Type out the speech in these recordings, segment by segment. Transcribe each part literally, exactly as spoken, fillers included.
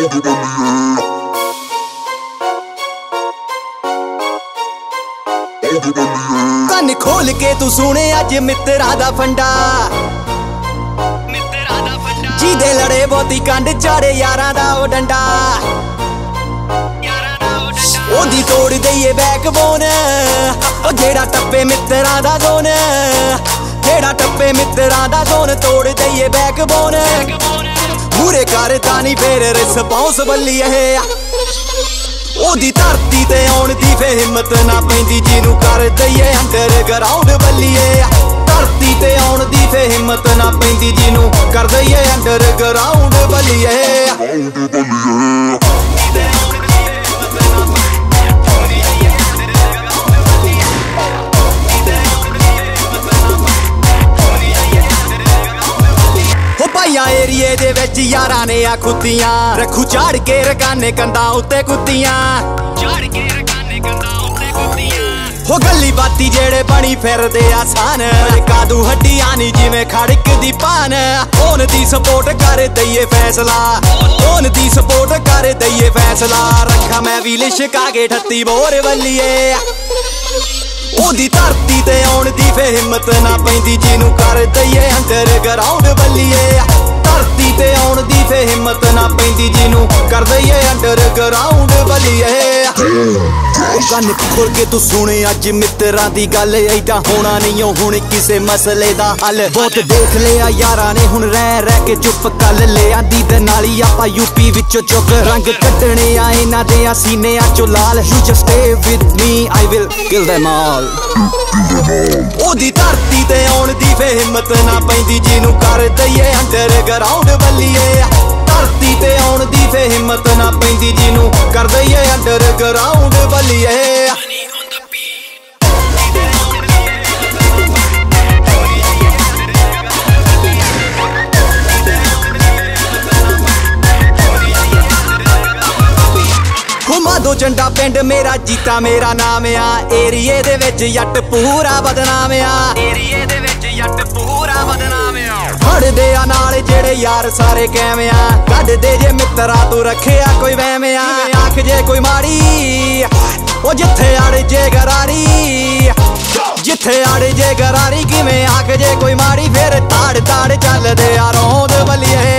ਕੰਨ ਖੋਲ ਕੇ ਤੂੰ ਸੁਣੇ ਅੱਜ ਮਿੱਤਰਾਂ ਦਾ ਫੰਡਾ, ਮਿੱਤਰਾਂ ਦਾ ਫੰਡਾ ਜਿਹਦੇ ਲੜੇ ਬਹੁਤੀ ਕੰਡ ਚਾੜੇ ਯਾਰਾਂ ਦਾ ਉਹ ਡੰਡਾ, ਯਾਰਾਂ ਦਾ ਉਹ ਡੰਡਾ ਉਹਦੀ ਤੋੜ ਦਈਏ ਬੈਕਬੋਨ, ਉਹ ਜਿਹੜਾ ਟੱਪੇ ਮਿੱਤਰਾਂ ਦਾ ਜ਼ੋਨ, ਜਿਹੜਾ ਟੱਪੇ ਮਿੱਤਰਾਂ ਦਾ ਜ਼ੋਨ ਤੋੜ ਦਈਏ ਬੈਕਬੋਨ। ਮੂਰੇ ਕਰ ਤਾਂ ਨਹੀਂ ਫੇਰ ਰਿਸਪੌਂਸਬਲੀ ਇਹ ਉਹਦੀ ਧਰਤੀ ਤੇ ਆਉਣ ਦੀ ਫੇ ਹਿੰਮਤ ਨਾ ਪੈਂਦੀ ਜਿਹਨੂੰ ਕਰ ਦਈਏ ਅੰਡਰਗਰਾਉਂਡ ਬੱਲੀਏ। ਧਰਤੀ ਤੇ ਆਉਣ ਦੀ ਫੇ ਹਿੰਮਤ ਨਾ ਪੈਂਦੀ ਜਿਹਨੂੰ ਕਰ ਦਈਏ ਅੰਡਰਗਰਾਉਂਡ ਬੱਲੀਏ। ਭਾਈਆਂ ਏਰੀਏ ਦੇ ਵਿੱਚ ਯਾਰਾਂ ਨੇ ਆ ਖੁੱਤੀਆਂ, ਰੱਖੂ ਝਾੜ ਕੇ ਰਕਾਨੇ ਕੰਧਾਂ ਉੱਤੇ ਕੁੱਤੀਆਂ, ਝਾੜ ਕੇ ਰਕਾਨੇ ਕੰਧਾਂ ਉੱਤੇ ਕੁੱਤੀਆਂ। ਹੋ ਗੱਲੀ ਬਾਤੀ ਜਿਹੜੇ ਬਣੀ ਫਿਰਦੇ ਆਸਾਨ, ਕਾਦੂ ਹੱਡੀਆਂ ਨੀ ਜਿਵੇਂ ਖੜਕ ਦੀ ਪਾਨ। ਉਹਨ ਦੀ ਸਪੋਰਟ ਕਰ ਦਈਏ ਫੈਸਲਾ, ਉਹਨ ਦੀ ਸਪੋਰਟ ਕਰ ਦਈਏ ਫੈਸਲਾ। ਰੱਖਾਂ ਮੈਂ ਵੀ ਲਿਸ਼ਕਾ ਕੇ ਅਠੱਤੀ ਬੋਰ ਬੱਲੀਏ। ਉਹਦੀ ਧਰਤੀ ਤੇ ਆਉਣ ਦੀ ਫੇ ਹਿੰਮਤ ਨਾ ਪੈਂਦੀ ਜਿਹਨੂੰ ਕਰ ਦਈਏ ਅੰਡਰਗਰਾਉਂਡ ਬੱਲੀਏ। ਧਰਤੀ ਤੇ ਆਉਣ ਦੀ ਫੇ ਹਿੰਮਤ ਨਾ ਪੈਂਦੀ ਜਿਹਨੂੰ ਕਰ ਦਈਏ ਅੰਡਰਗਰਾਉਂਡ ਬੱਲੀਏ। ਕੰਨ ਖੋਲ ਕੇ ਤੂੰ ਸੁਣੇ ਅੱਜ ਮਿੱਤਰਾਂ ਦੀ ਗੱਲ, ਏਦਾਂ ਹੋਣਾ ਨਹੀਂ ਉਹ ਹੁਣ ਕਿਸੇ ਮਸਲੇ ਦਾ ਹੱਲ। ਬਹੁਤ ਦੇਖ ਲਿਆ ਯਾਰਾਂ ਨੇ ਹੁਣ ਰਹਿ ਰਹਿ ਕੇ ਚੁੱਪ ਕਰ ਲਿਆਂਦੀ ਦੇ ਨਾਲੀ ਆਪਾਂ ਯੂਪੀ ਵਿੱਚੋਂ ਚੁੱਕ। ਰੰਗ ਕੱਢਣੇ ਆ ਇਹਨਾਂ ਦੇ ਆ ਸੀਨਿਆਂ ਚੋਂ ਲਾਲ। You just stay with me, I will kill them all। ਉਹਦੀ ਧਰਤੀ ਤੇ ਆਉਣ ਦੀ ਫੇ ਹਿੰਮਤ ਨਾ ਪੈਂਦੀ ਜਿਹਨੂੰ ਕਰ ਦਈਏ ਅੰਡਰਗਰਾਉਂਡ ਬੱਲੀਏ। ਧਰਤੀ ਤੇ ਆਉਣ ਦੀ ਫੇ ਹਿੰਮਤ ਨਾ ਪੈਂਦੀ ਜਿਹਨੂੰ ਕਰ ਦਈਏ ਅੰਡਰਗਰਾਉਂਡ ਬੱਲੀਏ। ਮਾਧੋ ਝੰਡਾ ਪਿੰਡ ਮੇਰਾ ਜੀਤਾ ਮੇਰਾ ਨਾਮ ਆ। ਏਰੀਏ ਦੇ ਵਿੱਚ ਜੱਟ ਪੂਰਾ ਬਦਨਾਮ ਆ, ਏਰੀਏ ਦੇ ਵਿੱਚ ਜੱਟ ਪੂਰਾ ਬਦਨਾਮ ਆ। ਫੜਦੇ ਆ ਨਾਲ ਜਿਹੜੇ ਯਾਰ ਸਾਰੇ ਕੈਵੇਂ ਆ, ਕੱਢਦੇ ਜੇ ਮਿੱਤਰਾ ਤੂੰ ਰੱਖਿਆ ਕੋਈ ਵਹਿਮ ਆ। ਆਖ ਜੇ ਕੋਈ ਮਾੜੀ ਉਹ ਜਿੱਥੇ ਅੜ ਜੇ ਗਰਾਰੀ, ਜਿੱਥੇ ਅੜ ਜੇ ਗਰਾਰੀ ਕਿਵੇਂ ਆਖ ਜੇ ਕੋਈ ਮਾੜੀ। ਫਿਰ ਤਾੜ ਤਾੜ ਚੱਲਦੇ ਆ ਰੋਂਦ ਬੱਲੀਏ।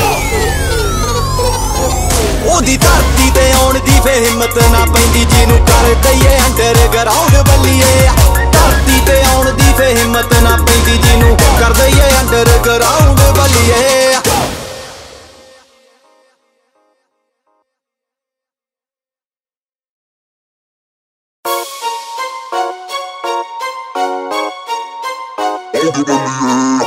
ਉਹਦੀ ਧਰਤੀ ਤੇ ਆਉਣ ਦੀ ਫੇ ਹਿੰਮਤ ਨਾ ਪੈਂਦੀ ਜਿਹਨੂੰ ਕਰ ਦਈਏ ਅੰਡਰਗਰਾਉਂਡ ਬੱਲੀਏ। ਧਰਤੀ ਤੇ ਆਉਣ ਦੀ ਫੇ ਹਿੰਮਤ ਨਾ ਪੈਂਦੀ ਜਿਹਨੂੰ ਕਰ ਦਈਏ ਅੰਡਰਗਰਾਉਂਡ ਬੱਲੀਏ। All the money, yeah.